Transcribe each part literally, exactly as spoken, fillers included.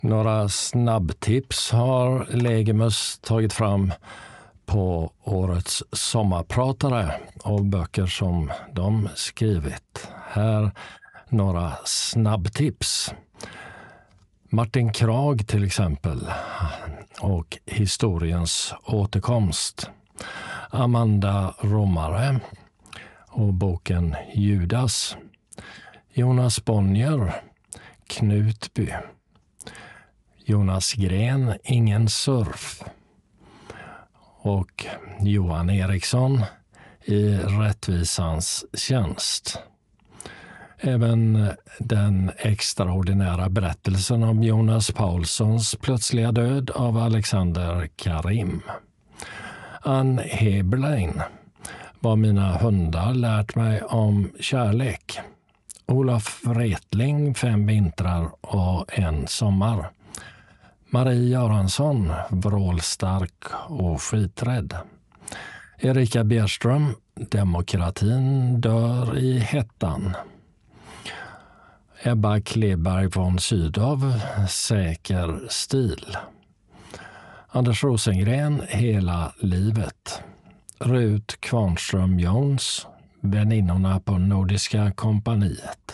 Några snabbtips har Legimus tagit fram på årets sommarpratare och böcker som de skrivit. Här några snabbtips. Martin Krag till exempel och Historiens återkomst. Amanda Romare och boken Judas. Jonas Bonnier, Knutby. Jonas Gren, Ingen surf. Och Johan Eriksson, I rättvisans tjänst. Även den extraordinära berättelsen om Jonas Paulssons plötsliga död av Alexander Karim. Ann Heberlein, Vad mina hundar lärt mig om kärlek. Olof Wretling, Fem vintrar och en sommar. Marie Göransson, Vrålstark och skiträdd. Erika Bjerström, Demokratin dör i hettan. Ebba Kleberg von Sydow, Säker stil. Anders Rosengren, Hela livet. Rut Kvarnström Jones, Väninnorna på Nordiska kompaniet.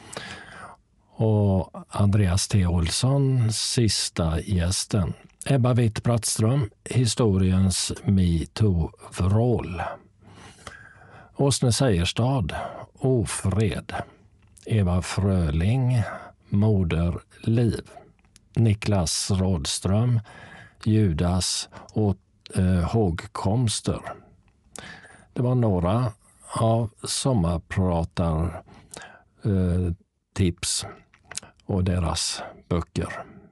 Och Andreas T. Olsson, Sista gästen. Ebba Witt-Brattström, Historiens MeToo-vrål. Åsne Seierstad, Ofred. Eva Fröling, Moderliv. Niklas Rådström, Judas och eh, hågkomster. Det var några av sommarpratar eh, tips och deras böcker.